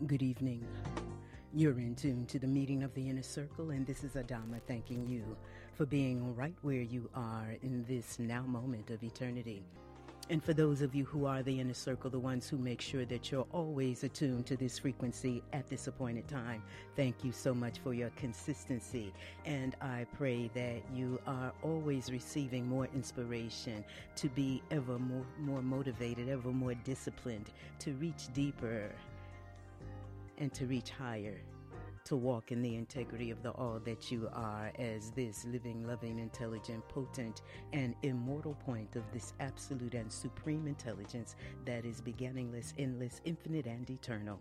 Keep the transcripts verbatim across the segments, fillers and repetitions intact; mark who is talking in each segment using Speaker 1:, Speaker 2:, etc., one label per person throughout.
Speaker 1: Good evening. You're in tune to the meeting of the Inner Circle, and this is Adama thanking you for being right where you are in this now moment of eternity. And for those of you who are the Inner Circle, the ones who make sure that you're always attuned to this frequency at this appointed time, thank you so much for your consistency. And I pray that you are always receiving more inspiration to be ever more, more motivated, ever more disciplined, to reach deeper and to reach higher, to walk in the integrity of the all that you are as this living, loving, intelligent, potent, and immortal point of this absolute and supreme intelligence that is beginningless, endless, infinite, and eternal.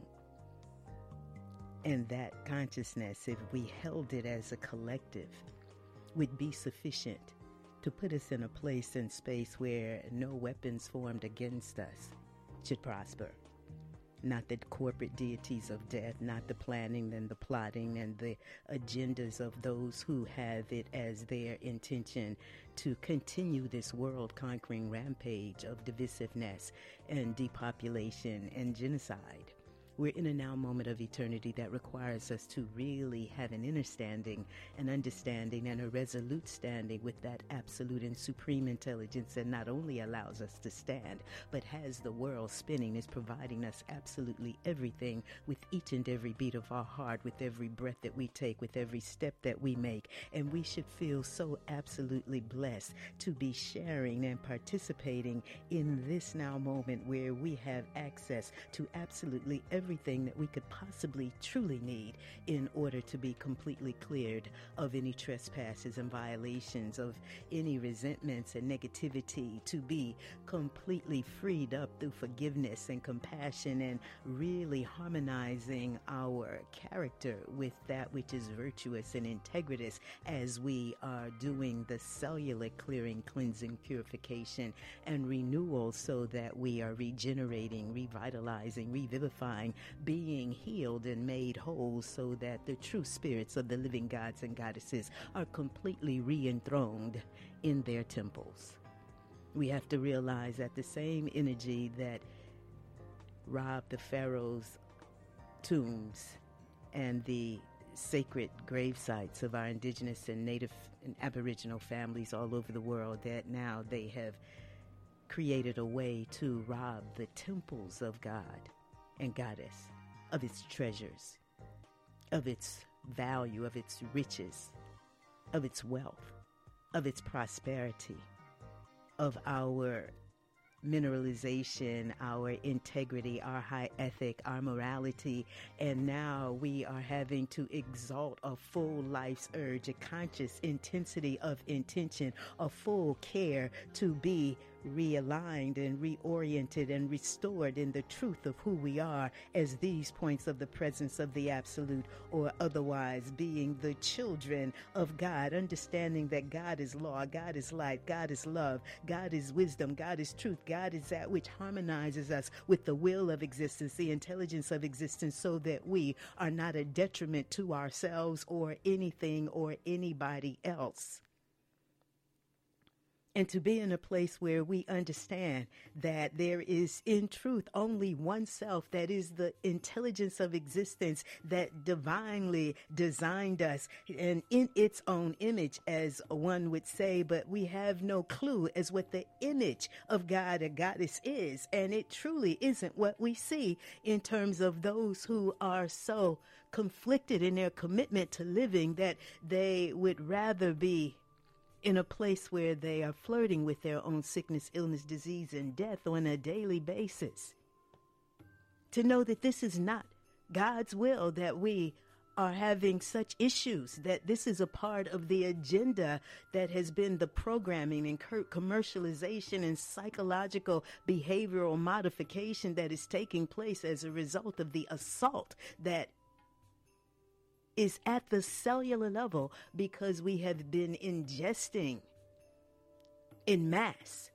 Speaker 1: And that consciousness, if we held it as a collective, would be sufficient to put us in a place and space where no weapons formed against us should prosper. Not the corporate deities of death, not the planning and the plotting and the agendas of those who have it as their intention to continue this world-conquering rampage of divisiveness and depopulation and genocide. We're in a now moment of eternity that requires us to really have an understanding, an understanding, and a resolute standing with that absolute and supreme intelligence that not only allows us to stand, but has the world spinning, is providing us absolutely everything with each and every beat of our heart, with every breath that we take, with every step that we make. And we should feel so absolutely blessed to be sharing and participating in this now moment where we have access to absolutely everything everything that we could possibly truly need in order to be completely cleared of any trespasses and violations, of any resentments and negativity, to be completely freed up through forgiveness and compassion and really harmonizing our character with that which is virtuous and integritous as we are doing the cellular clearing, cleansing, purification, and renewal so that we are regenerating, revitalizing, revivifying, being healed and made whole so that the true spirits of the living gods and goddesses are completely re-enthroned in their temples. We have to realize that the same energy that robbed the pharaoh's tombs and the sacred grave sites of our indigenous and native and aboriginal families all over the world, that now they have created a way to rob the temples of God and goddess of its treasures, of its value, of its riches, of its wealth, of its prosperity, of our mineralization, our integrity, our high ethic, our morality. And now we are having to exalt a full life's urge, a conscious intensity of intention, a full care to be realigned and reoriented and restored in the truth of who we are as these points of the presence of the absolute, or otherwise being the children of God, understanding that God is law, God is light, God is love, God is wisdom, God is truth, God is that which harmonizes us with the will of existence, the intelligence of existence, so that we are not a detriment to ourselves or anything or anybody else. And to be in a place where we understand that there is in truth only one self, that is the intelligence of existence that divinely designed us and in its own image, as one would say, but we have no clue as what the image of God or goddess is. And it truly isn't what we see in terms of those who are so conflicted in their commitment to living that they would rather be in a place where they are flirting with their own sickness, illness, disease, and death on a daily basis. To know that this is not God's will, that we are having such issues, that this is a part of the agenda that has been the programming and commercialization and psychological behavioral modification that is taking place as a result of the assault that is at the cellular level, because we have been ingesting in mass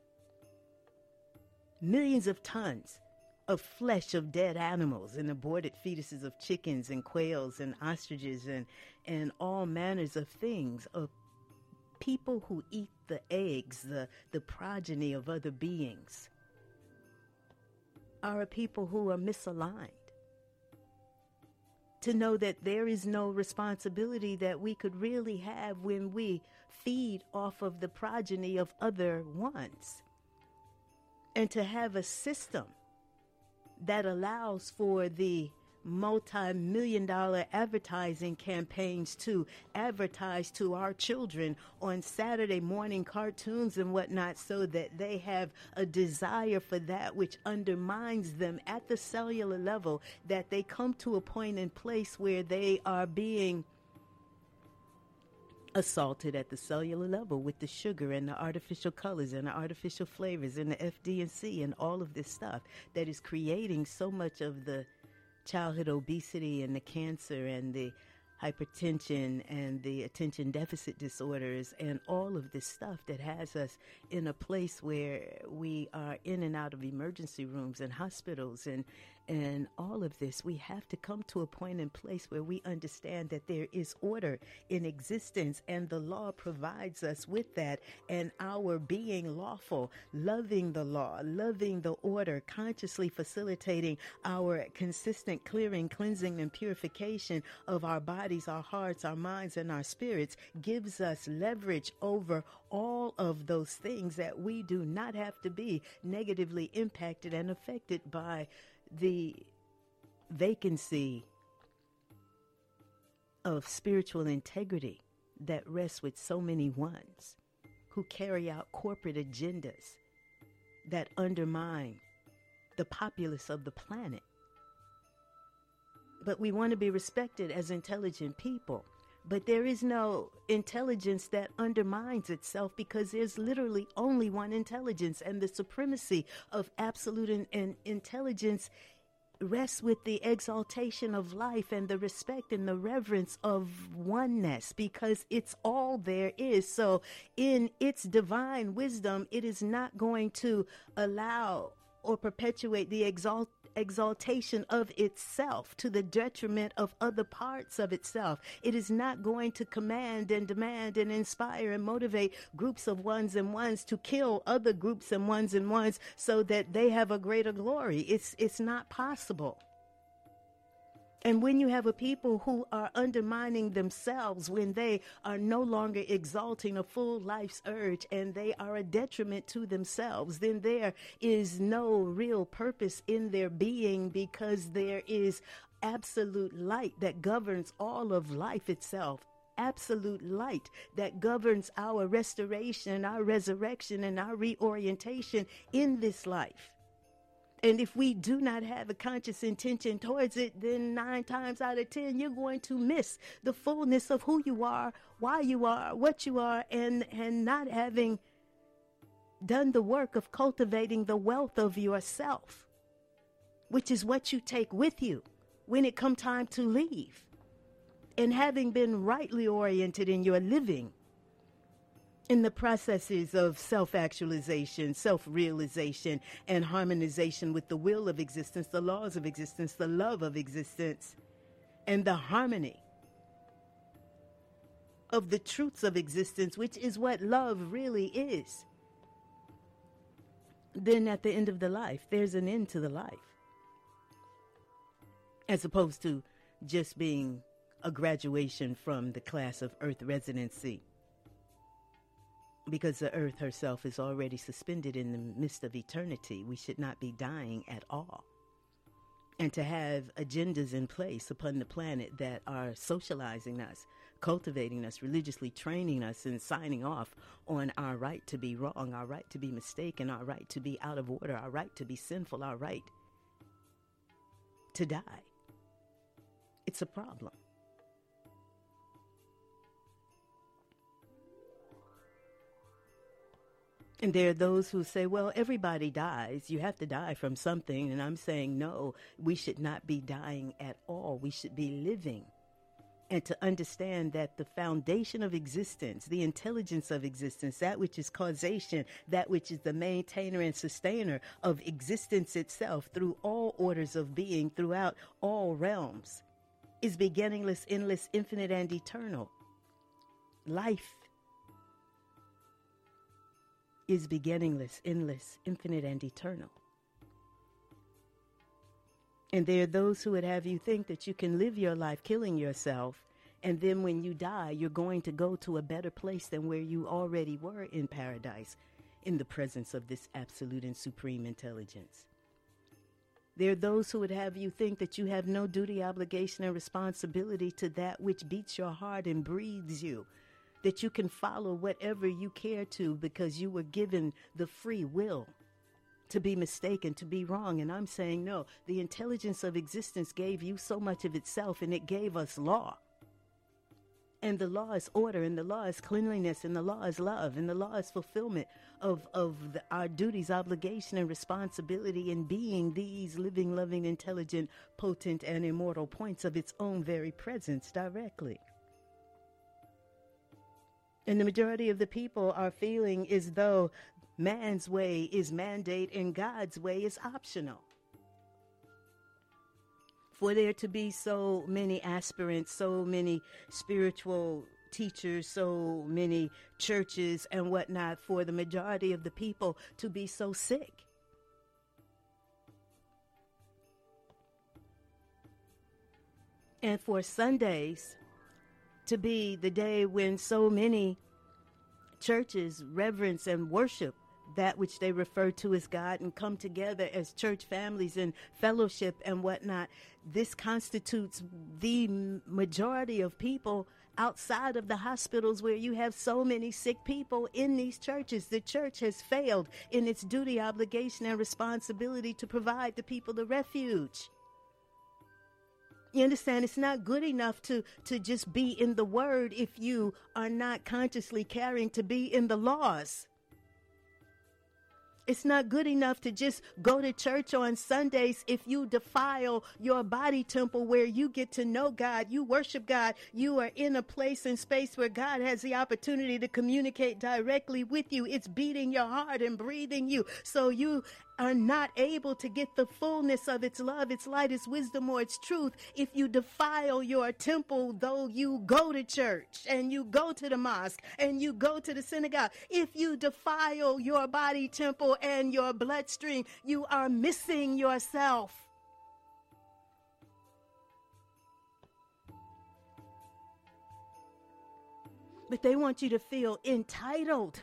Speaker 1: millions of tons of flesh of dead animals and aborted fetuses of chickens and quails and ostriches and, and all manners of things, of people who eat the eggs, the, the progeny of other beings, are a people who are misaligned. to know that there is no responsibility that we could really have when we feed off of the progeny of other ones. And to have a system that allows for the multi-million dollar advertising campaigns to advertise to our children on Saturday morning cartoons and whatnot, so that they have a desire for that which undermines them at the cellular level, that they come to a point in place where they are being assaulted at the cellular level with the sugar and the artificial colors and the artificial flavors and the F D and C and all of this stuff that is creating so much of the childhood obesity and the cancer and the hypertension and the attention deficit disorders and all of this stuff that has us in a place where we are in and out of emergency rooms and hospitals and and all of this. We have to come to a point in place where we understand that there is order in existence, and the law provides us with that, and our being lawful, loving the law, loving the order, consciously facilitating our consistent clearing, cleansing, and purification of our bodies, our hearts, our minds, and our spirits gives us leverage over all of those things, that we do not have to be negatively impacted and affected by the vacancy of spiritual integrity that rests with so many ones who carry out corporate agendas that undermine the populace of the planet. But we want to be respected as intelligent people. But there is no intelligence that undermines itself, because there's literally only one intelligence, and the supremacy of absolute in, in intelligence rests with the exaltation of life and the respect and the reverence of oneness, because it's all there is. So in its divine wisdom, it is not going to allow or perpetuate the exalt exaltation of itself to the detriment of other parts of itself. It is not going to command and demand and inspire and motivate groups of ones and ones to kill other groups and ones and ones so that they have a greater glory. It's it's not possible. And when you have a people who are undermining themselves, when they are no longer exalting a full life's urge and they are a detriment to themselves, then there is no real purpose in their being, because there is absolute light that governs all of life itself. Absolute light that governs our restoration, our resurrection, and our reorientation in this life. And if we do not have a conscious intention towards it, then nine times out of ten, you're going to miss the fullness of who you are, why you are, what you are, and, and not having done the work of cultivating the wealth of yourself, which is what you take with you when it come time to leave. And having been rightly oriented in your living, in the processes of self-actualization, self-realization, and harmonization with the will of existence, the laws of existence, the love of existence, and the harmony of the truths of existence, which is what love really is. Then at the end of the life, there's an end to the life, as opposed to just being a graduation from the class of earth residency. Because the earth herself is already suspended in the midst of eternity. We should not be dying at all. And to have agendas in place upon the planet that are socializing us, cultivating us, religiously training us, and signing off on our right to be wrong, our right to be mistaken, our right to be out of order, our right to be sinful, our right to die. It's a problem. And there are those who say, well, everybody dies. You have to die from something. And I'm saying, no, we should not be dying at all. We should be living. And to understand that the foundation of existence, the intelligence of existence, that which is causation, that which is the maintainer and sustainer of existence itself through all orders of being throughout all realms, is beginningless, endless, infinite, and eternal. Life is beginningless, endless, infinite, and eternal. And there are those who would have you think that you can live your life killing yourself, and then when you die, you're going to go to a better place than where you already were in paradise, in the presence of this absolute and supreme intelligence. There are those who would have you think that you have no duty, obligation, and responsibility to that which beats your heart and breathes you, that you can follow whatever you care to because you were given the free will to be mistaken, to be wrong. And I'm saying, no, the intelligence of existence gave you so much of itself, and it gave us law. And the law is order, and the law is cleanliness, and the law is love, and the law is fulfillment of, of the, our duties, obligation, and responsibility in being these living, loving, intelligent, potent, and immortal points of its own very presence directly. And the majority of the people are feeling as though man's way is mandate and God's way is optional. For there to be so many aspirants, so many spiritual teachers, so many churches and whatnot, for the majority of the people to be so sick. And for Sundays to be the day when so many churches reverence and worship that which they refer to as God and come together as church families and fellowship and whatnot. This constitutes the majority of people outside of the hospitals where you have so many sick people in these churches. The church has failed in its duty, obligation, and responsibility to provide the people the refuge. You understand? It's not good enough to, to just be in the word if you are not consciously caring to be in the laws. It's not good enough to just go to church on Sundays if you defile your body temple where you get to know God, you worship God, you are in a place and space where God has the opportunity to communicate directly with you. It's beating your heart and breathing you. So you are not able to get the fullness of its love, its light, its wisdom, or its truth if you defile your temple, though you go to church and you go to the mosque and you go to the synagogue. If you defile your body temple and your bloodstream, you are missing yourself. But they want you to feel entitled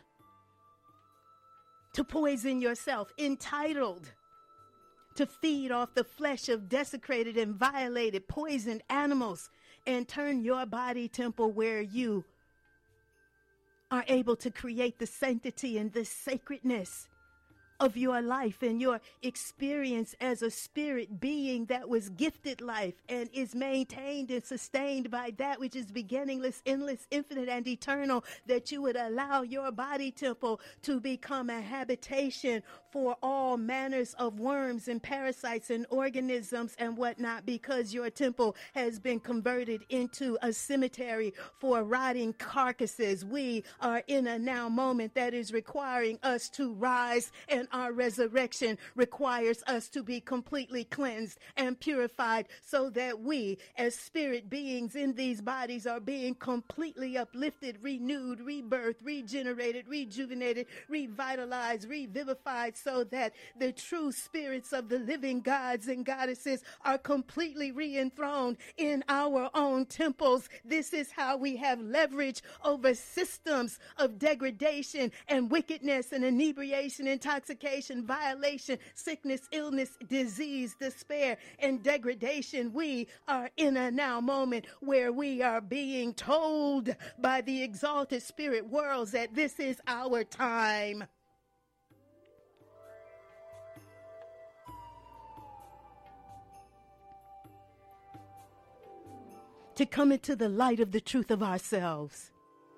Speaker 1: to poison yourself, entitled to feed off the flesh of desecrated and violated, poisoned animals, and turn your body temple where you are able to create the sanctity and the sacredness of your life and your experience as a spirit being that was gifted life and is maintained and sustained by that which is beginningless, endless, infinite, and eternal, that you would allow your body temple to become a habitation for all manners of worms and parasites and organisms and whatnot, because your temple has been converted into a cemetery for rotting carcasses. We are in a now moment that is requiring us to rise, and our resurrection requires us to be completely cleansed and purified so that we, as spirit beings in these bodies, are being completely uplifted, renewed, rebirthed, regenerated, rejuvenated, revitalized, revivified, so that the true spirits of the living gods and goddesses are completely re-enthroned in our own temples. This is how we have leverage over systems of degradation and wickedness and inebriation, intoxication, violation, sickness, illness, disease, despair, and degradation. We are in a now moment where we are being told by the exalted spirit worlds that this is our time. To come into the light of the truth of ourselves.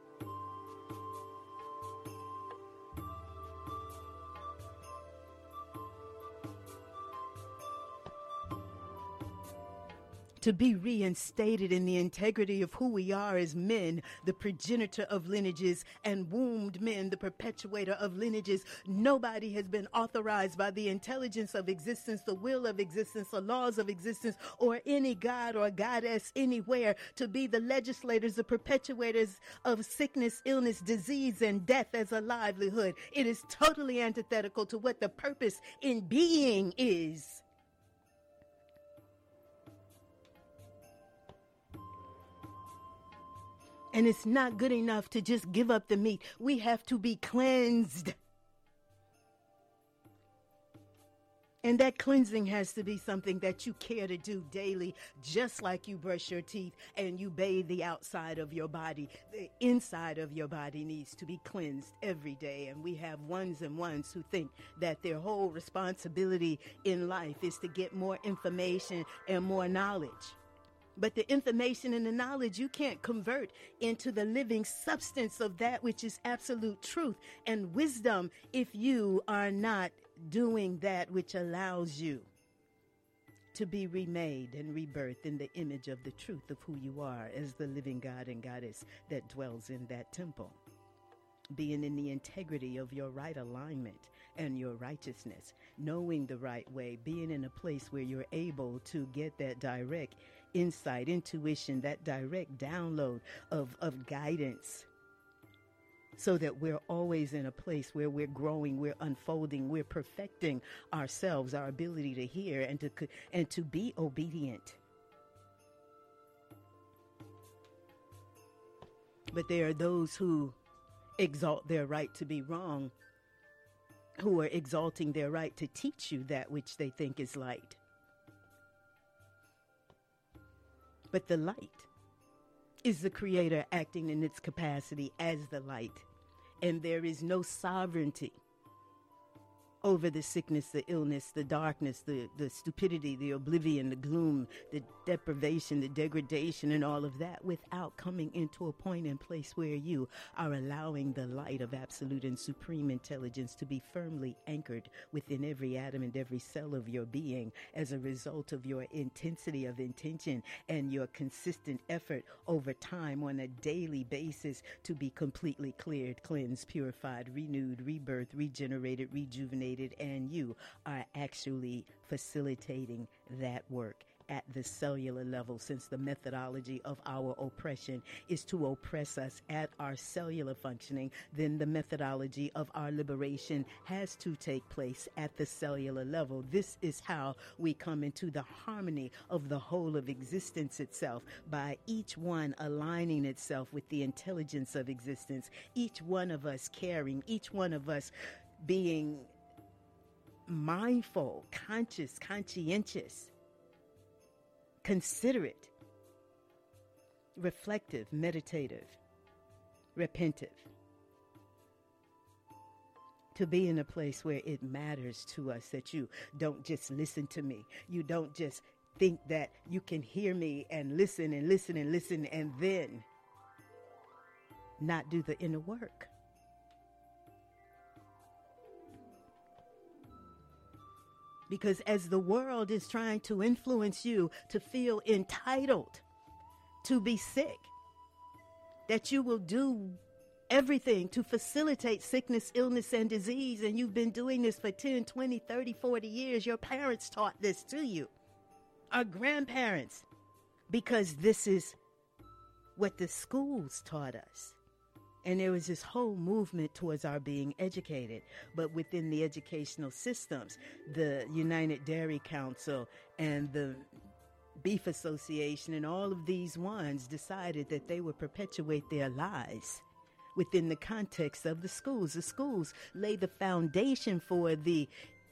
Speaker 1: To be reinstated in the integrity of who we are as men, the progenitor of lineages, and wombed men, the perpetuator of lineages. Nobody has been authorized by the intelligence of existence, the will of existence, the laws of existence, or any god or goddess anywhere to be the legislators, the perpetuators of sickness, illness, disease, and death as a livelihood. It is totally antithetical to what the purpose in being is. And it's not good enough to just give up the meat. We have to be cleansed. And that cleansing has to be something that you care to do daily, just like you brush your teeth and you bathe the outside of your body. The inside of your body needs to be cleansed every day. And we have ones and ones who think that their whole responsibility in life is to get more information and more knowledge. But the information and the knowledge you can't convert into the living substance of that which is absolute truth and wisdom if you are not doing that which allows you to be remade and rebirthed in the image of the truth of who you are as the living God and Goddess that dwells in that temple. Being in the integrity of your right alignment and your righteousness, knowing the right way, being in a place where you're able to get that direct insight, intuition, that direct download of, of guidance, so that we're always in a place where we're growing, we're unfolding, we're perfecting ourselves, our ability to hear and to and to be obedient. But there are those who exalt their right to be wrong, who are exalting their right to teach you that which they think is light. But the light is the creator acting in its capacity as the light. And there is no sovereignty over the sickness, the illness, the darkness, the, the stupidity, the oblivion, the gloom, the deprivation, the degradation, and all of that without coming into a point and place where you are allowing the light of absolute and supreme intelligence to be firmly anchored within every atom and every cell of your being as a result of your intensity of intention and your consistent effort over time on a daily basis to be completely cleared, cleansed, purified, renewed, rebirthed, regenerated, rejuvenated, and you are actually facilitating that work at the cellular level, since the methodology of our oppression is to oppress us at our cellular functioning, then the methodology of our liberation has to take place at the cellular level. This is how we come into the harmony of the whole of existence itself, by each one aligning itself with the intelligence of existence, each one of us caring, each one of us being mindful, conscious, conscientious, considerate, reflective, meditative, repentive. To be in a place where it matters to us that you don't just listen to me. You don't just think that you can hear me and listen and listen and listen and then not do the inner work. Because as the world is trying to influence you to feel entitled to be sick, that you will do everything to facilitate sickness, illness, and disease, and you've been doing this for ten, twenty, thirty, forty years. Your parents taught this to you, our grandparents, because this is what the schools taught us. And there was this whole movement towards our being educated. But within the educational systems, the United Dairy Council and the Beef Association and all of these ones decided that they would perpetuate their lies within the context of the schools. The schools lay the foundation for the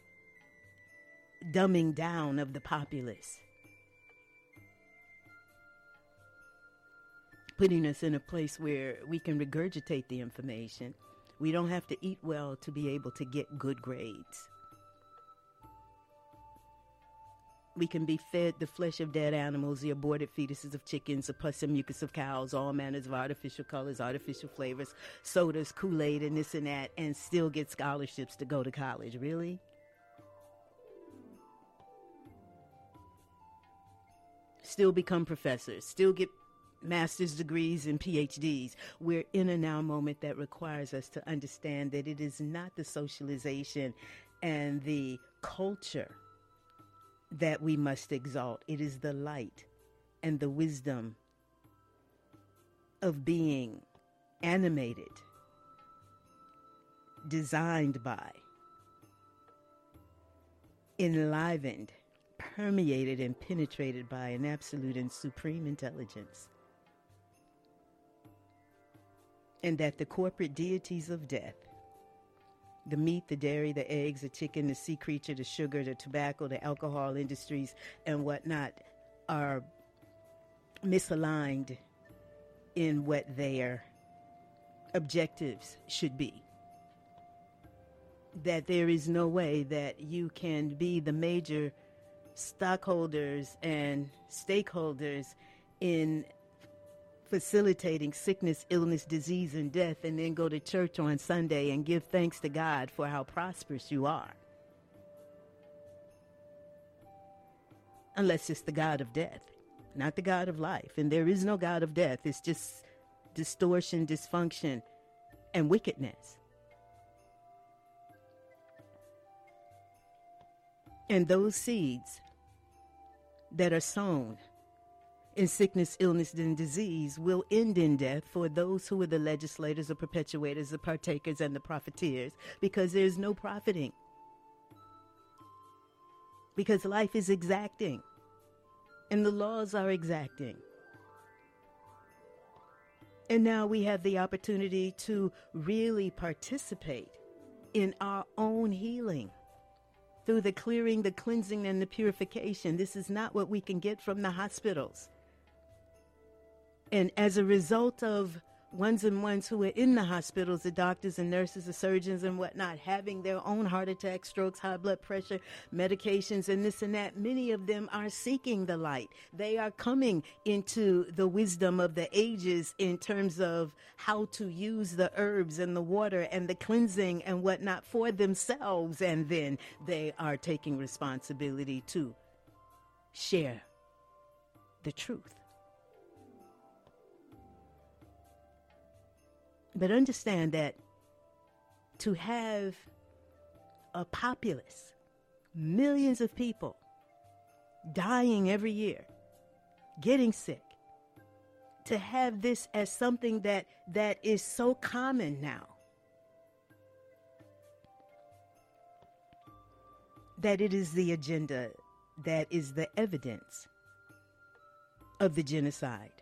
Speaker 1: dumbing down of the populace, putting us in a place where we can regurgitate the information. We don't have to eat well to be able to get good grades. We can be fed the flesh of dead animals, the aborted fetuses of chickens, the pus and mucus of cows, all manners of artificial colors, artificial flavors, sodas, Kool-Aid, and this and that, and still get scholarships to go to college. Really? Still become professors, still get master's degrees and P H Ds. We're in a now moment that requires us to understand that it is not the socialization and the culture that we must exalt. It is the light and the wisdom of being animated, designed by, enlivened, permeated, and penetrated by an absolute and supreme intelligence. and that the corporate deities of death, the meat, the dairy, the eggs, the chicken, the sea creature, the sugar, the tobacco, the alcohol industries, and whatnot, are misaligned in what their objectives should be. That there is no way that you can be the major stockholders and stakeholders in facilitating sickness, illness, disease, and death, and then go to church on Sunday and give thanks to God for how prosperous you are. Unless it's the God of death, not the God of life. And there is no God of death. It's just distortion, dysfunction, and wickedness. And those seeds that are sown in sickness, illness, and disease will end in death for those who are the legislators, the perpetuators, the partakers, and the profiteers, because there's no profiting. Because life is exacting, and the laws are exacting. And now we have the opportunity to really participate in our own healing through the clearing, the cleansing, and the purification. This is not what we can get from the hospitals. And as a result of ones and ones who are in the hospitals, the doctors and nurses, the surgeons and whatnot, having their own heart attacks, strokes, high blood pressure, medications, and this and that, many of them are seeking the light. They are coming into the wisdom of the ages in terms of how to use the herbs and the water and the cleansing and whatnot for themselves. And then they are taking responsibility to share the truth. But understand that to have a populace, millions of people dying every year, getting sick, to have this as something that, that is so common now, that it is the agenda, that is the evidence of the genocide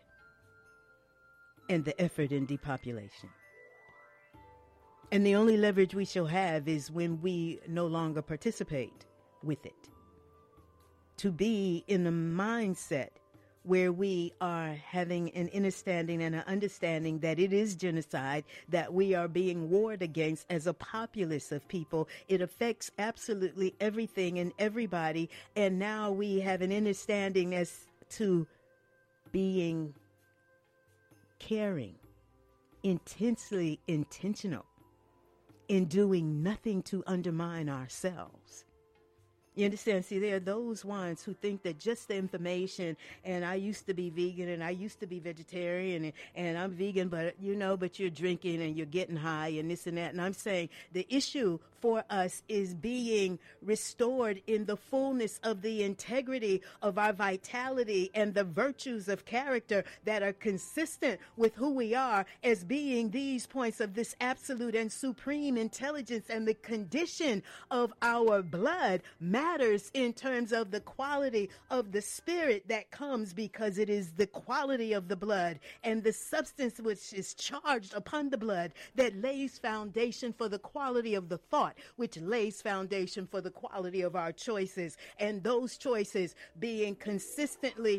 Speaker 1: and the effort in depopulation. And the only leverage we shall have is when we no longer participate with it. To be in the mindset where we are having an understanding and an understanding that it is genocide, that we are being warred against as a populace of people. It affects absolutely everything and everybody. And now we have an understanding as to being caring, intensely intentional, in doing nothing to undermine ourselves. You understand? See, there are those ones who think that just the information, and I used to be vegan and I used to be vegetarian and, and I'm vegan, but you know, but you're drinking and you're getting high and this and that. And I'm saying the issue for us is being restored in the fullness of the integrity of our vitality and the virtues of character that are consistent with who we are as being these points of this absolute and supreme intelligence. And the condition of our blood matters in terms of the quality of the spirit that comes, because it is the quality of the blood and the substance which is charged upon the blood that lays foundation for the quality of the thought, which lays foundation for the quality of our choices. And those choices being consistently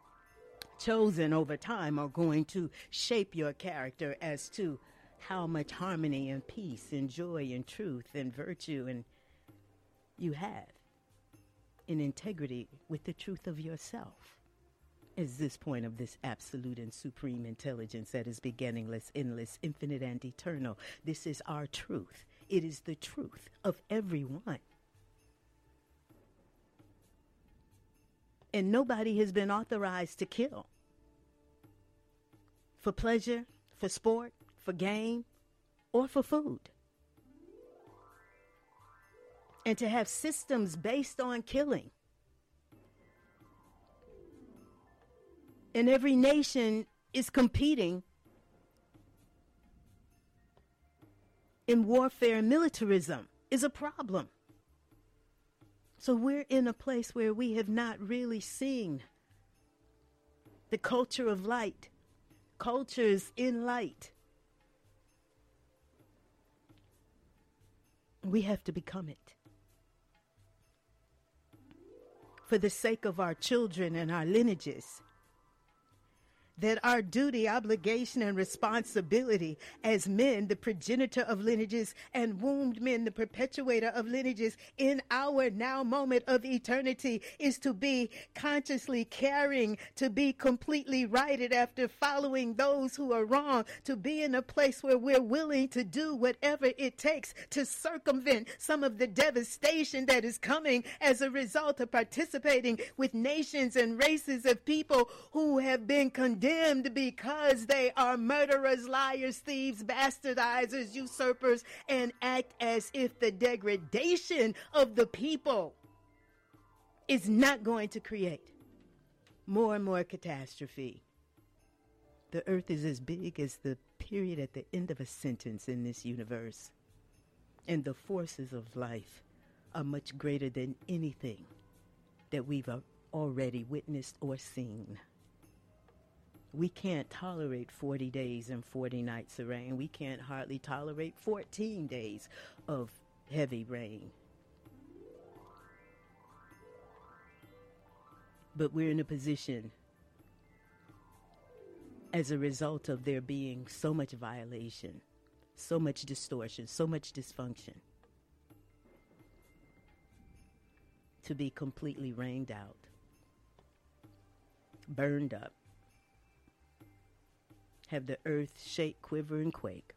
Speaker 1: chosen over time are going to shape your character as to how much harmony and peace and joy and truth and virtue and you have in integrity with the truth of yourself. Is this point of this absolute and supreme intelligence that is beginningless, endless, infinite, and eternal. This is our truth. It is the truth of everyone. And nobody has been authorized to kill for pleasure, for sport, for gain, or for food. And to have systems based on killing. And every nation is competing in warfare and militarism is a problem. So we're in a place where we have not really seen the culture of light, cultures in light, We have to become it. For the sake of our children and our lineages, that our duty, obligation, and responsibility as men, the progenitor of lineages, and wombed men, the perpetuator of lineages, in our now moment of eternity, is to be consciously caring, to be completely righted after following those who are wrong, to be in a place where we're willing to do whatever it takes to circumvent some of the devastation that is coming as a result of participating with nations and races of people who have been condemned because they are murderers, liars, thieves, bastardizers, usurpers, and act as if the degradation of the people is not going to create more and more catastrophe. The earth is as big as the period at the end of a sentence in this universe, and the forces of life are much greater than anything that we've already witnessed or seen. We can't tolerate forty days and forty nights of rain. We can't hardly tolerate fourteen days of heavy rain. But we're in a position, as a result of there being so much violation, so much distortion, so much dysfunction, to be completely rained out, burned up, have the earth shake, quiver, and quake,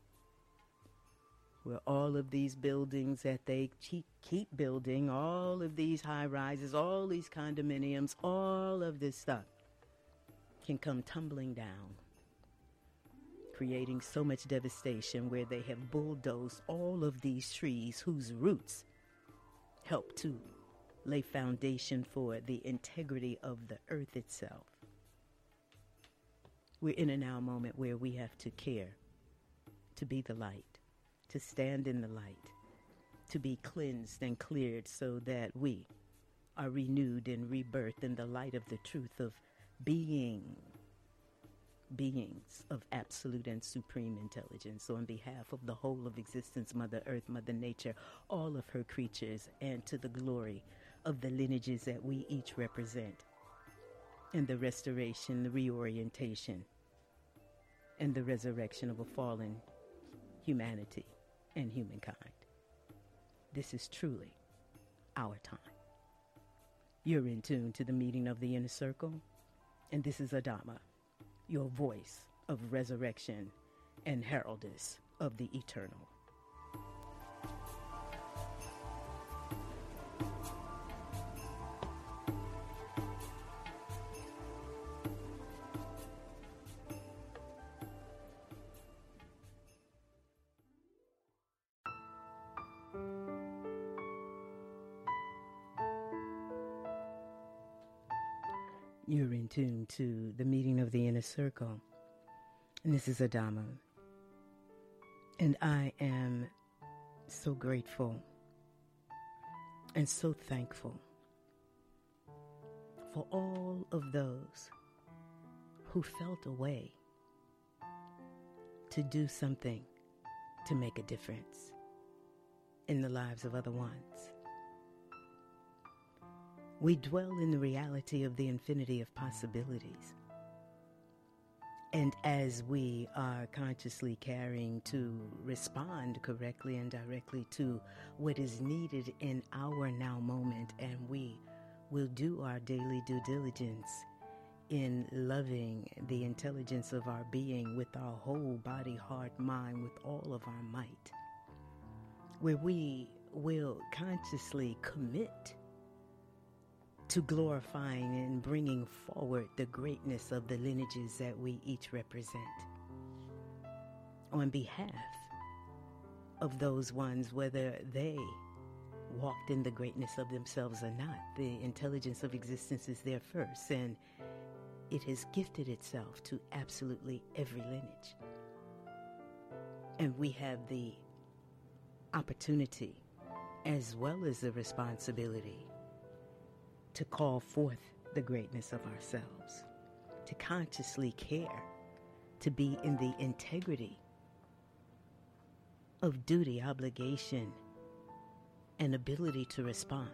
Speaker 1: where all of these buildings that they keep, keep building, all of these high rises, all these condominiums, all of this stuff can come tumbling down, creating so much devastation where they have bulldozed all of these trees whose roots help to lay foundation for the integrity of the earth itself. We're in a now moment where we have to care, to be the light, to stand in the light, to be cleansed and cleared so that we are renewed and rebirthed in the light of the truth of being, beings of absolute and supreme intelligence. So on behalf of the whole of existence, Mother Earth, Mother Nature, all of her creatures, and to the glory of the lineages that we each represent, and the restoration, the reorientation, and the resurrection of a fallen humanity and humankind. This is truly our time. You're in tune to the meeting of the Inner Circle, and this is Adama, your voice of resurrection and heraldess of the eternal. You're in tune to the meeting of the Inner Circle, and this is Adama. And I am so grateful and so thankful for all of those who felt a way to do something to make a difference in the lives of other ones. We dwell in the reality of the infinity of possibilities. And as we are consciously caring to respond correctly and directly to what is needed in our now moment, and we will do our daily due diligence in loving the intelligence of our being with our whole body, heart, mind, with all of our might, where we will consciously commit to glorifying and bringing forward the greatness of the lineages that we each represent, on behalf of those ones, whether they walked in the greatness of themselves or not. The intelligence of existence is there first, and it has gifted itself to absolutely every lineage. And we have the opportunity as well as the responsibility to call forth the greatness of ourselves, to consciously care, to be in the integrity of duty, obligation, and ability to respond,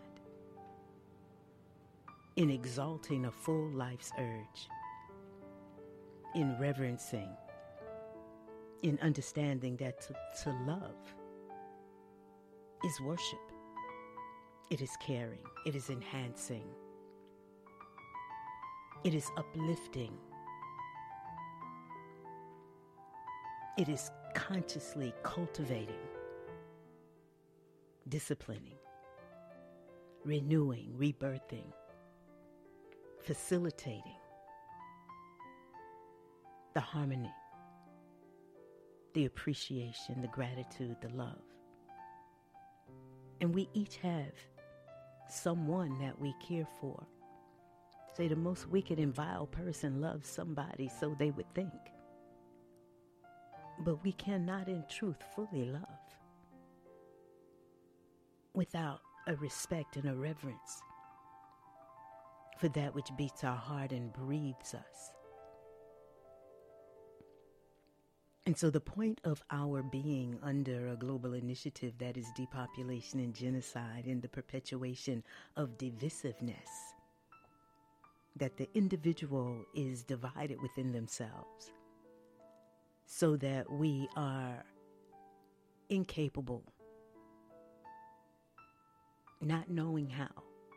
Speaker 1: in exalting a full life's urge, in reverencing, in understanding that to, to love is worship. It is caring. It is enhancing. It is uplifting. It is consciously cultivating, disciplining, renewing, rebirthing, facilitating the harmony, the appreciation, the gratitude, the love. And we each have someone that we care for. Say the most wicked and vile person loves somebody, so they would think. But we cannot in truth fully love without a respect and a reverence for that which beats our heart and breathes us. And so the point of our being under a global initiative that is depopulation and genocide and the perpetuation of divisiveness, that the individual is divided within themselves so that we are incapable, not knowing how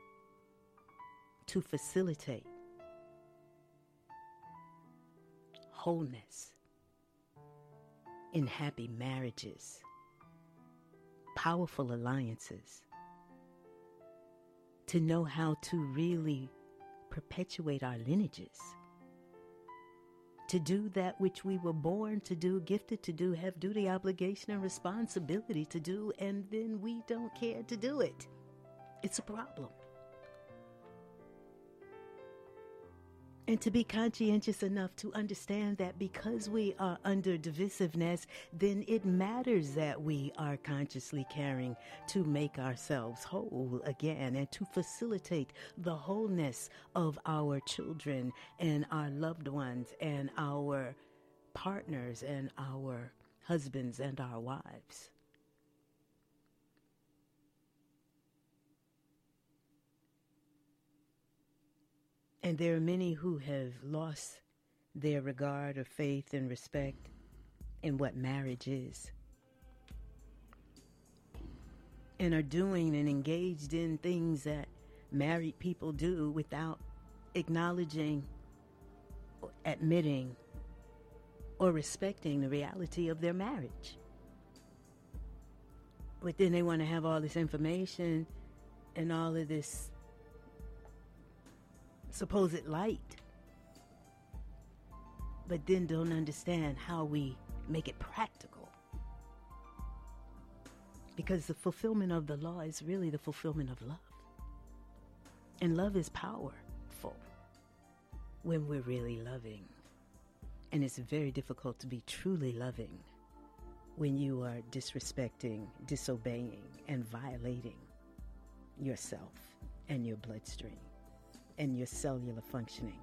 Speaker 1: to facilitate wholeness in happy marriages, powerful alliances, to know how to really perpetuate our lineages, to do that which we were born to do, gifted to do, have duty, obligation, and responsibility to do, and then we don't care to do it. It's a problem. And to be conscientious enough to understand that because we are under divisiveness, then it matters that we are consciously caring to make ourselves whole again and to facilitate the wholeness of our children and our loved ones and our partners and our husbands and our wives. And there are many who have lost their regard or faith and respect in what marriage is, and are doing and engaged in things that married people do without acknowledging, or admitting, or respecting the reality of their marriage. But then they want to have all this information and all of this supposed light, but then don't understand how we make it practical. Because the fulfillment of the law is really the fulfillment of love. And love is powerful when we're really loving. And it's very difficult to be truly loving when you are disrespecting, disobeying, and violating yourself and your bloodstream and your cellular functioning.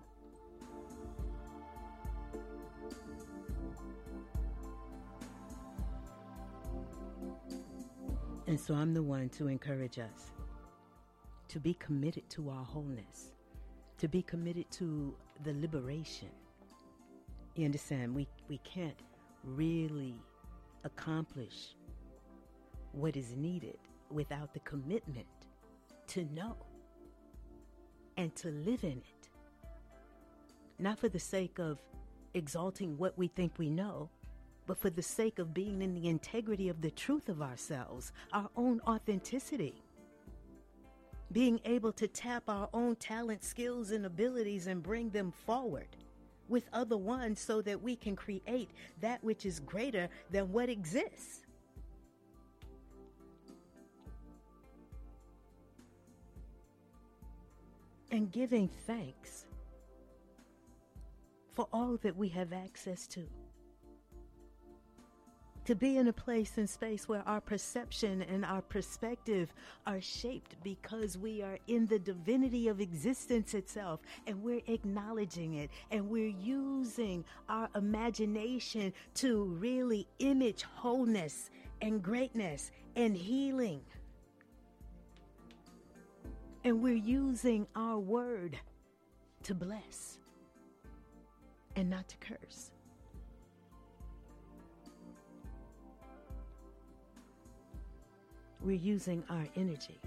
Speaker 1: And so I'm the one to encourage us to be committed to our wholeness, to be committed to the liberation. You understand, we, we can't really accomplish what is needed without the commitment to know and to live in it. Not for the sake of exalting what we think we know, but for the sake of being in the integrity of the truth of ourselves, our own authenticity. Being able to tap our own talent, skills, and abilities and bring them forward with other ones so that we can create that which is greater than what exists. And giving thanks for all that we have access to. To be in a place and space where our perception and our perspective are shaped because we are in the divinity of existence itself, and we're acknowledging it, and we're using our imagination to really image wholeness and greatness and healing And we're using our word to bless and not to curse. We're using our energy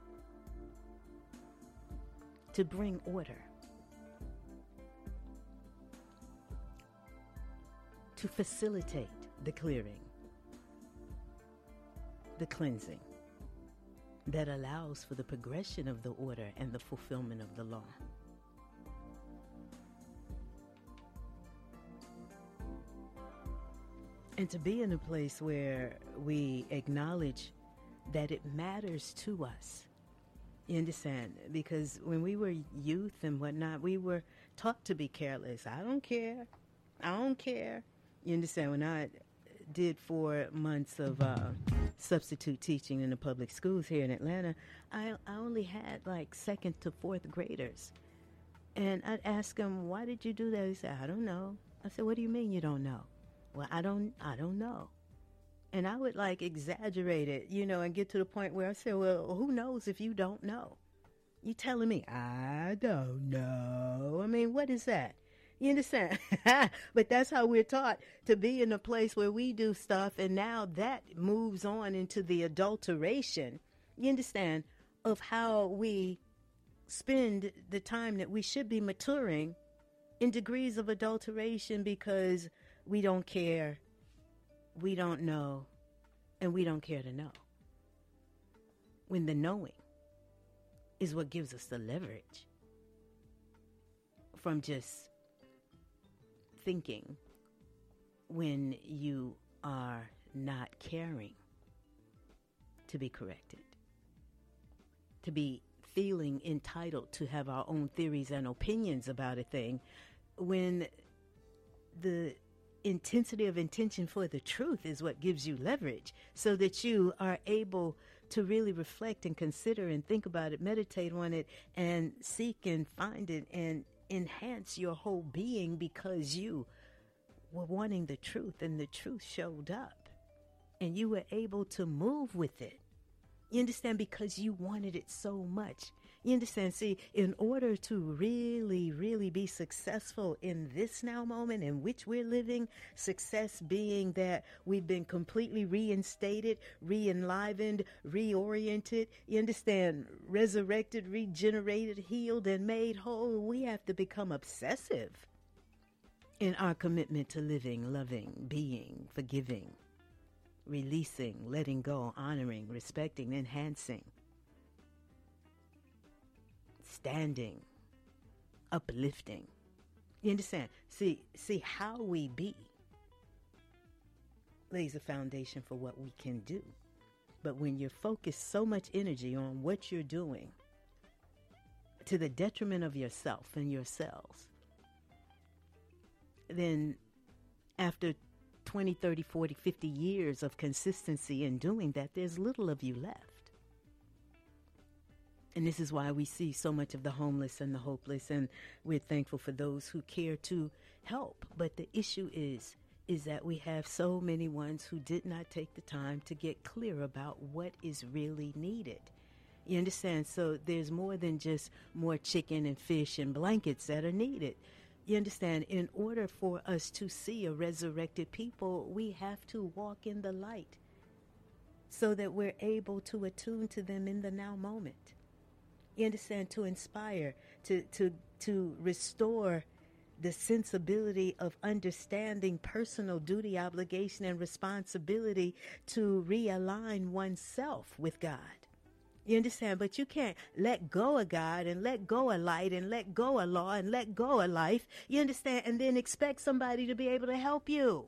Speaker 1: to bring order, to facilitate the clearing, the cleansing that allows for the progression of the order and the fulfillment of the law. And to be in a place where we acknowledge that it matters to us. You understand? Because when we were youth and whatnot, we were taught to be careless. I don't care. I don't care. You understand? When I did four months of uh, substitute teaching in the public schools here in Atlanta, I, I only had like second to fourth graders. And I'd ask them, why did you do that? They said, I don't know. I said, what do you mean you don't know? Well, I don't, I don't know. And I would like exaggerate it, you know, and get to the point where I said, well, who knows if you don't know? You telling me, I don't know. I mean, what is that? You understand? But that's how we're taught to be in a place where we do stuff. And now that moves on into the adulteration, you understand, of how we spend the time that we should be maturing in degrees of adulteration because we don't care, we don't know, and we don't care to know. When the knowing is what gives us the leverage from just thinking when you are not caring to be corrected, to be feeling entitled to have our own theories and opinions about a thing, when the intensity of intention for the truth is what gives you leverage, so that you are able to really reflect and consider and think about it, meditate on it, and seek and find it and enhance your whole being because you were wanting the truth and the truth showed up and you were able to move with it. You understand? Because you wanted it so much. You understand? See, in order to really, really be successful in this now moment in which we're living, success being that we've been completely reinstated, re-enlivened, reoriented, you understand, resurrected, regenerated, healed, and made whole, we have to become obsessive in our commitment to living, loving, being, forgiving, releasing, letting go, honoring, respecting, enhancing, standing, uplifting. You understand? See, see how we be lays a foundation for what we can do. But when you're focused so much energy on what you're doing to the detriment of yourself and yourselves, then after twenty, thirty, forty, fifty years of consistency in doing that, there's little of you left. And this is why we see so much of the homeless and the hopeless, and we're thankful for those who care to help. But the issue is, is that we have so many ones who did not take the time to get clear about what is really needed. You understand? So there's more than just more chicken and fish and blankets that are needed. You understand? In order for us to see a resurrected people, we have to walk in the light so that we're able to attune to them in the now moment. You understand? To inspire, to, to, to restore the sensibility of understanding personal duty, obligation, and responsibility to realign oneself with God. You understand? But you can't let go of God and let go of light and let go of law and let go of life. You understand? And then expect somebody to be able to help you.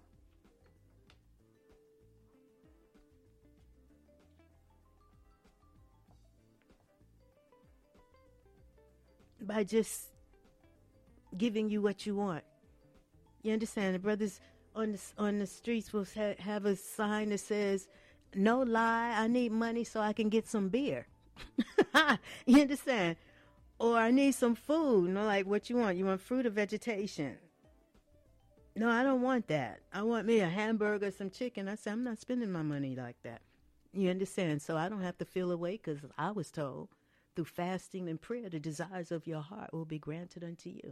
Speaker 1: By just giving you what you want. You understand? The brothers on the, on the streets will ha- have a sign that says, no lie, I need money so I can get some beer. You understand? Or I need some food. No, like, what you want? You want fruit or vegetation? No, I don't want that. I want me a hamburger, some chicken. I said, I'm not spending my money like that. You understand? So I don't have to feel away because I was told through fasting and prayer, the desires of your heart will be granted unto you.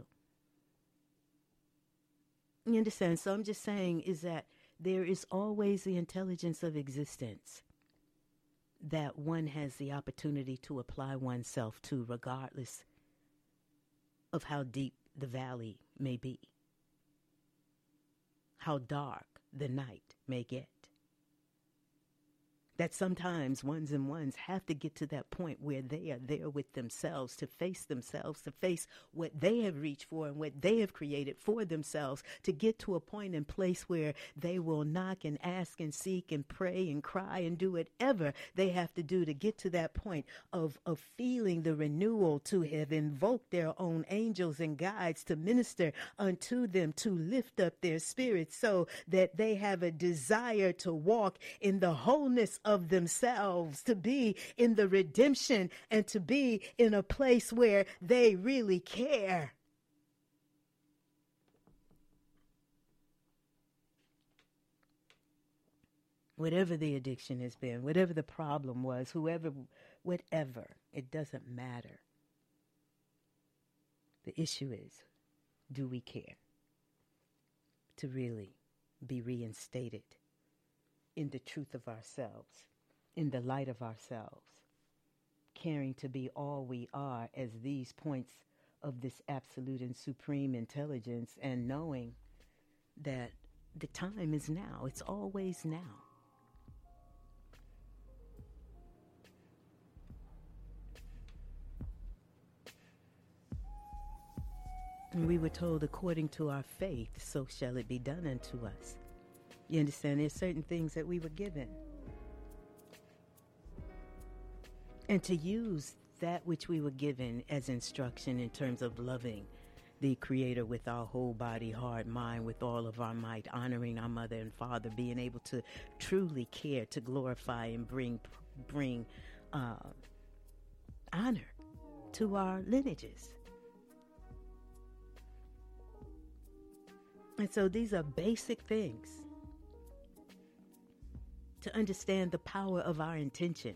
Speaker 1: You understand? So I'm just saying is that there is always the intelligence of existence that one has the opportunity to apply oneself to, regardless of how deep the valley may be, how dark the night may get. That sometimes ones and ones have to get to that point where they are there with themselves, to face themselves, to face what they have reached for and what they have created for themselves, to get to a point and place where they will knock and ask and seek and pray and cry and do whatever they have to do to get to that point of, of feeling the renewal, to have invoked their own angels and guides to minister unto them, to lift up their spirits so that they have a desire to walk in the wholeness of themselves, to be in the redemption, and to be in a place where they really care. Whatever the addiction has been, whatever the problem was, whoever, whatever, it doesn't matter. The issue is, do we care to really be reinstated in the truth of ourselves, in the light of ourselves, caring to be all we are as these points of this absolute and supreme intelligence, and knowing that the time is now. It's always now. And we were told, according to our faith, so shall it be done unto us. You understand? There's certain things that we were given. And to use that which we were given as instruction in terms of loving the Creator with our whole body, heart, mind, with all of our might, honoring our mother and father, being able to truly care, to glorify and bring bring uh, honor to our lineages. And so these are basic things to understand the power of our intention.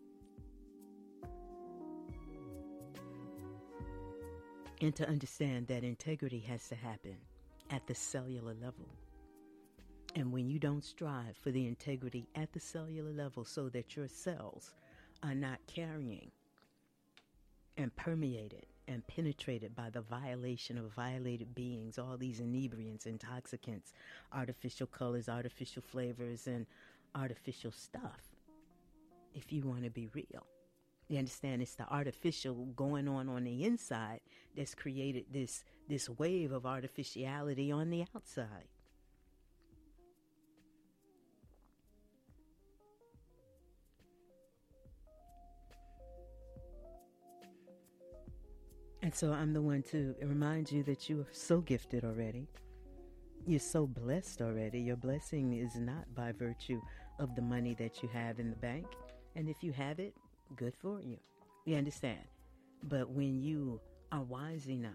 Speaker 1: And to understand that integrity has to happen at the cellular level. And when you don't strive for the integrity at the cellular level so that your cells are not carrying and permeated and penetrated by the violation of violated beings, all these inebriants, intoxicants, artificial colors, artificial flavors, and artificial stuff, if you want to be real. You understand? It's the artificial going on on the inside that's created this this wave of artificiality on the outside. And so I'm the one to remind you that you are so gifted already. You're so blessed already. Your blessing is not by virtue of the money that you have in the bank. And if you have it, good for you. You understand? But when you are wise enough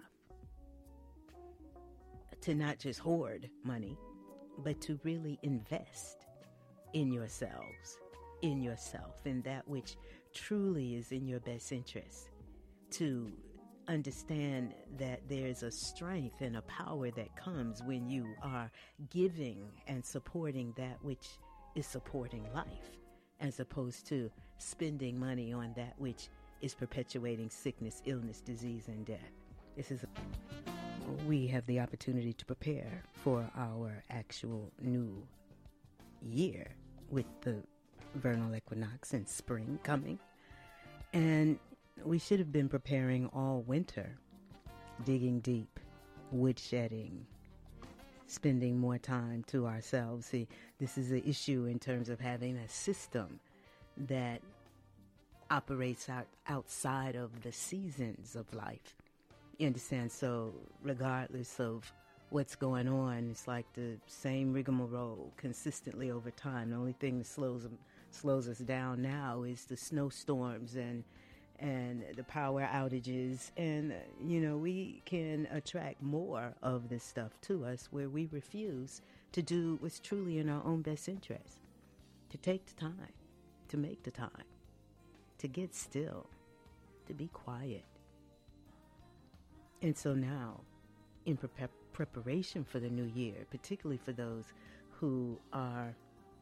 Speaker 1: to not just hoard money, but to really invest in yourselves, in yourself, in that which truly is in your best interest, to understand that there's a strength and a power that comes when you are giving and supporting that which is supporting life, as opposed to spending money on that which is perpetuating sickness, illness, disease, and death. This is a, we have the opportunity to prepare for our actual new year with the vernal equinox and spring coming. And we should have been preparing all winter, digging deep, woodshedding, spending more time to ourselves. See, this is an issue in terms of having a system that operates out outside of the seasons of life. You understand? So regardless of what's going on, it's like the same rigmarole consistently over time. The only thing that slows slows us down now is the snowstorms and and the power outages. And, uh, you know, we can attract more of this stuff to us where we refuse to do what's truly in our own best interest, to take the time, to make the time, to get still, to be quiet. And so now, in pre- preparation for the new year, particularly for those who are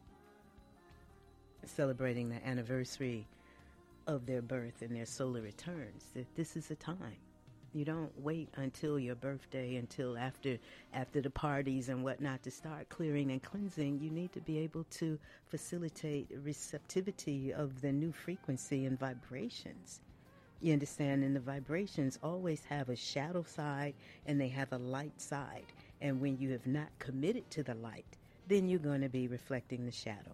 Speaker 1: celebrating the anniversary of their birth and their solar returns, that this is a time. You don't wait until your birthday, until after after the parties and whatnot to start clearing and cleansing. You need to be able to facilitate receptivity of the new frequency and vibrations. You understand? And the vibrations always have a shadow side and they have a light side. And when you have not committed to the light, then you're going to be reflecting the shadow.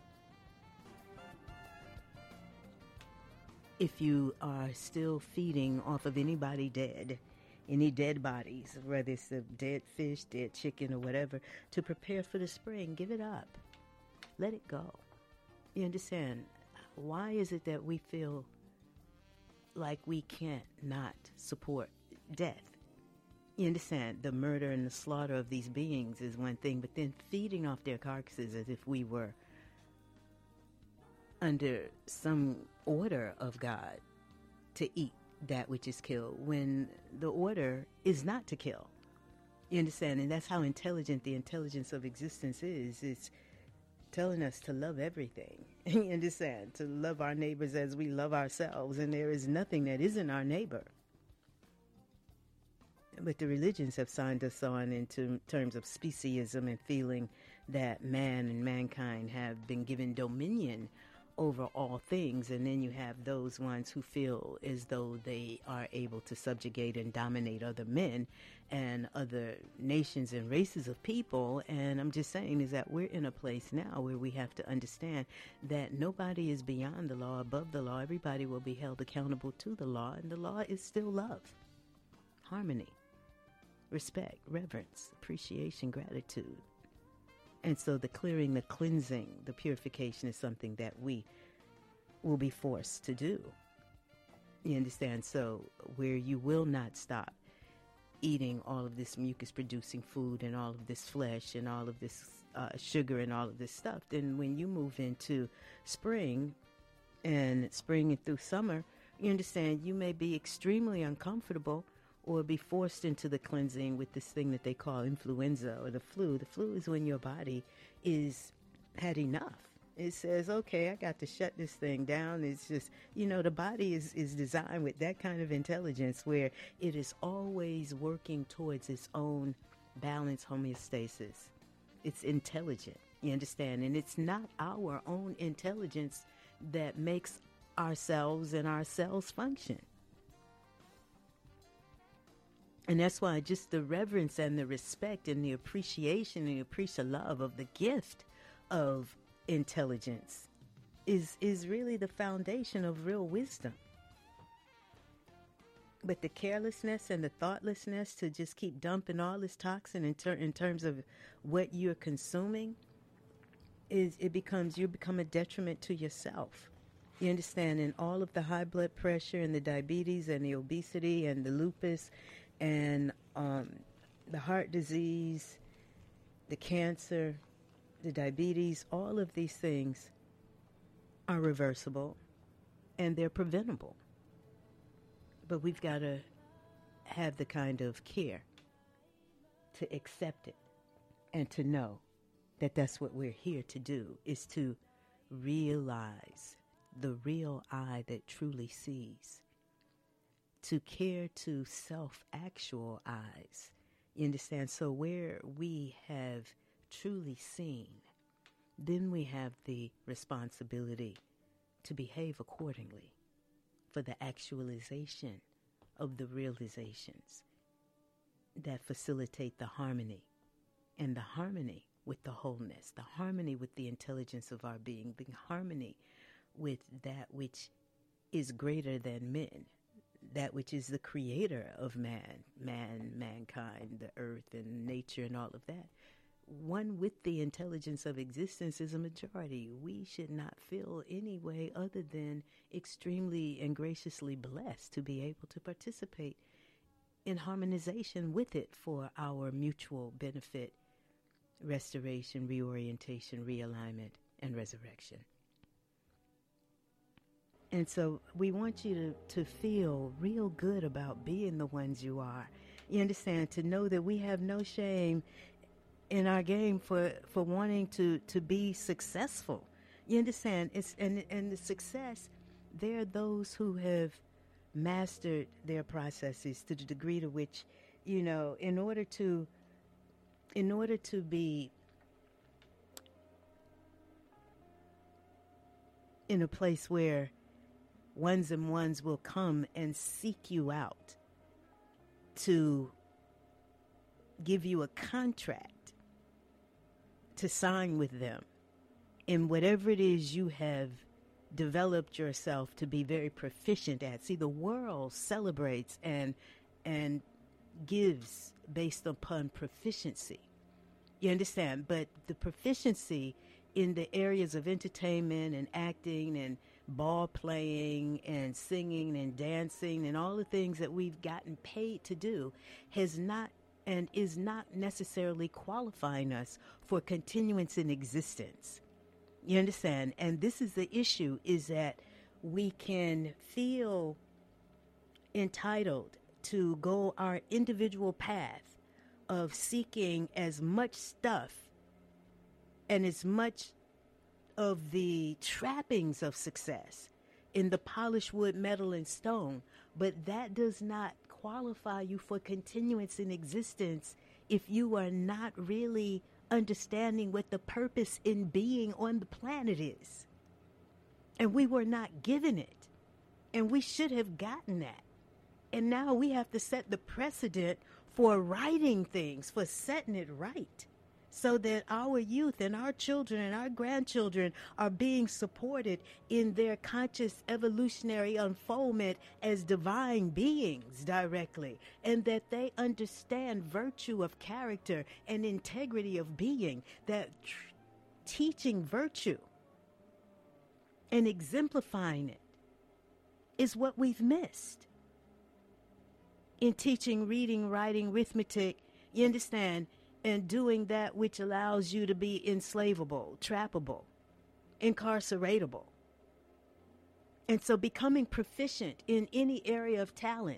Speaker 1: If you are still feeding off of anybody dead, any dead bodies, whether it's a dead fish, dead chicken, or whatever, to prepare for the spring, give it up. Let it go. You understand? Why is it that we feel like we can't not support death? You understand? The murder and the slaughter of these beings is one thing, but then feeding off their carcasses as if we were under some order of God to eat that which is killed, when the order is not to kill. You understand? And that's how intelligent the intelligence of existence is. It's telling us to love everything. You understand? To love our neighbors as we love ourselves. And there is nothing that isn't our neighbor. But the religions have signed us on into terms of speciesism and feeling that man and mankind have been given dominion over all things, and then you have those ones who feel as though they are able to subjugate and dominate other men and other nations and races of people. And I'm just saying is that we're in a place now where we have to understand that nobody is beyond the law, above the law. Everybody will be held accountable to the law, and the law is still love, harmony, respect, reverence, appreciation, gratitude. And so the clearing, the cleansing, the purification is something that we will be forced to do. You understand? So where you will not stop eating all of this mucus-producing food and all of this flesh and all of this uh, sugar and all of this stuff, then when you move into spring and spring and through summer, you understand you may be extremely uncomfortable or be forced into the cleansing with this thing that they call influenza or the flu. The flu is when your body is had enough. It says, okay, I got to shut this thing down. It's just, you know, the body is, is designed with that kind of intelligence where it is always working towards its own balance, homeostasis. It's intelligent, you understand? And it's not our own intelligence that makes ourselves and our cells function. And that's why just the reverence and the respect and the appreciation and the appreciation love of the gift of intelligence is is really the foundation of real wisdom. But the carelessness and the thoughtlessness to just keep dumping all this toxin in, ter- in terms of what you're consuming, is it becomes, you become a detriment to yourself. You understand? And all of the high blood pressure and the diabetes and the obesity and the lupus and um, the heart disease, the cancer, the diabetes, all of these things are reversible and they're preventable. But we've got to have the kind of care to accept it and to know that that's what we're here to do, is to realize the real eye that truly sees. To care to self-actualize. You understand? So where we have truly seen, then we have the responsibility to behave accordingly for the actualization of the realizations that facilitate the harmony, and the harmony with the wholeness, the harmony with the intelligence of our being, the harmony with that which is greater than men, that which is the creator of man, man, mankind, the earth and nature and all of that. One with the intelligence of existence is a majority. We should not feel any way other than extremely and graciously blessed to be able to participate in harmonization with it for our mutual benefit, restoration, reorientation, realignment, and resurrection. And so we want you to, to feel real good about being the ones you are. You understand? To know that we have no shame in our game for, for wanting to, to be successful. You understand? It's and and the success, there are those who have mastered their processes to the degree to which, you know, in order to in order to be in a place where ones and ones will come and seek you out to give you a contract to sign with them in whatever it is you have developed yourself to be very proficient at. See, the world celebrates and and gives based upon proficiency. You understand? But the proficiency in the areas of entertainment and acting and ball playing and singing and dancing and all the things that we've gotten paid to do has not and is not necessarily qualifying us for continuance in existence. You understand? And this is the issue, is that we can feel entitled to go our individual path of seeking as much stuff and as much of the trappings of success in the polished wood, metal, and stone, but that does not qualify you for continuance in existence if you are not really understanding what the purpose in being on the planet is. And we were not given it, and we should have gotten that. And now we have to set the precedent for righting things, for setting it right, so that our youth and our children and our grandchildren are being supported in their conscious evolutionary unfoldment as divine beings directly, and that they understand virtue of character and integrity of being, that tr- teaching virtue and exemplifying it is what we've missed. In teaching, reading, writing, arithmetic, you understand, and doing that which allows you to be enslavable, trappable, incarceratable. And so becoming proficient in any area of talent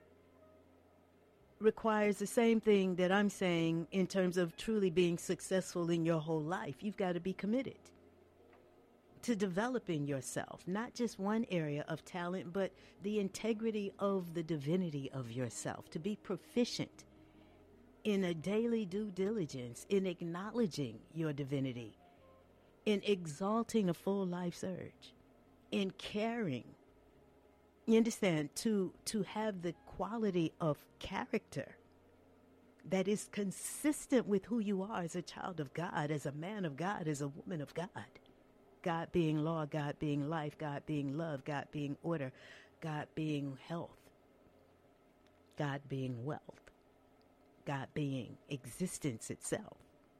Speaker 1: requires the same thing that I'm saying in terms of truly being successful in your whole life. You've got to be committed to developing yourself, not just one area of talent, but the integrity of the divinity of yourself, to be proficient in a daily due diligence, in acknowledging your divinity, in exalting a full life's urge, in caring. You understand? To, to have the quality of character that is consistent with who you are as a child of God, as a man of God, as a woman of God. God being law, God being life, God being love, God being order, God being health, God being wealth, God being existence itself.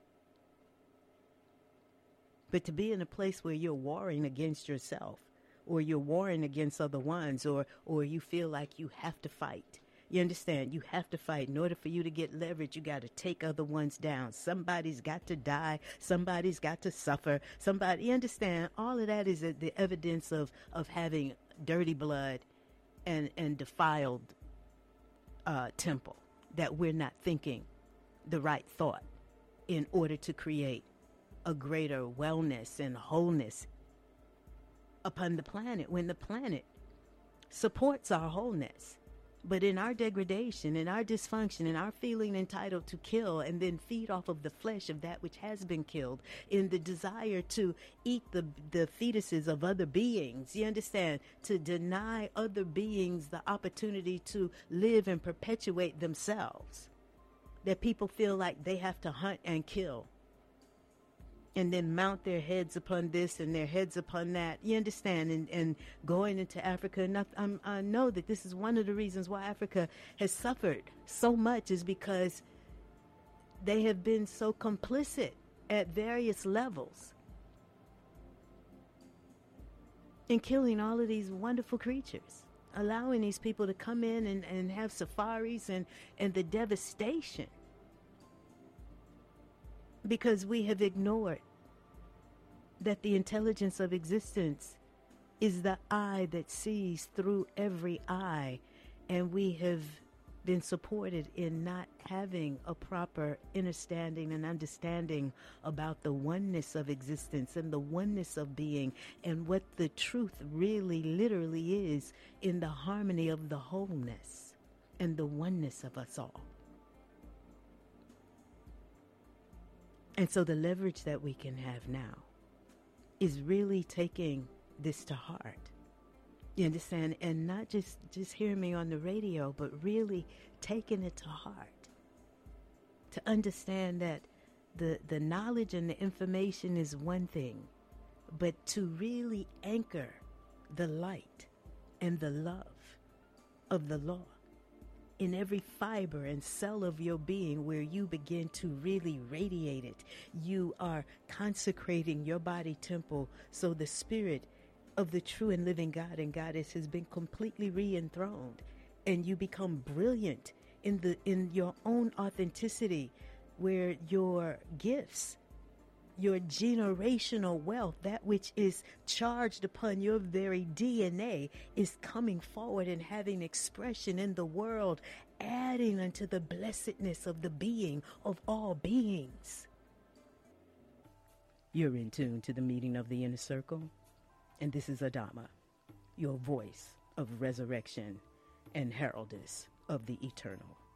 Speaker 1: But to be in a place where you're warring against yourself, or you're warring against other ones, or, or you feel like you have to fight. You understand? You have to fight. In order for you to get leverage, you got to take other ones down. Somebody's got to die. Somebody's got to suffer. Somebody, you understand? All of that is the evidence of, of having dirty blood and, and defiled uh, temple, that we're not thinking the right thought in order to create a greater wellness and wholeness upon the planet, when the planet supports our wholeness. But in our degradation, in our dysfunction, in our feeling entitled to kill and then feed off of the flesh of that which has been killed, in the desire to eat the the fetuses of other beings, you understand, to deny other beings the opportunity to live and perpetuate themselves, that people feel like they have to hunt and kill and then mount their heads upon this and their heads upon that. You understand? And, and going into Africa, and I, I'm, I know that this is one of the reasons why Africa has suffered so much, is because they have been so complicit at various levels in killing all of these wonderful creatures, allowing these people to come in and, and have safaris and, and the devastation, because we have ignored that the intelligence of existence is the eye that sees through every eye, and we have been supported in not having a proper understanding and understanding about the oneness of existence and the oneness of being and what the truth really literally is in the harmony of the wholeness and the oneness of us all. And so the leverage that we can have now is really taking this to heart. You understand? And not just, just hearing me on the radio, but really taking it to heart. To understand that the, the knowledge and the information is one thing, but to really anchor the light and the love of the law in every fiber and cell of your being, where you begin to really radiate it. You are consecrating your body temple so the spirit of the true and living God and Goddess has been completely re-enthroned, and you become brilliant in the in your own authenticity, where your gifts, your generational wealth, that which is charged upon your very D N A, is coming forward and having expression in the world, adding unto the blessedness of the being of all beings. You're in tune to the meeting of the Inner Circle. And this is Adama, your voice of resurrection and heraldess of the eternal.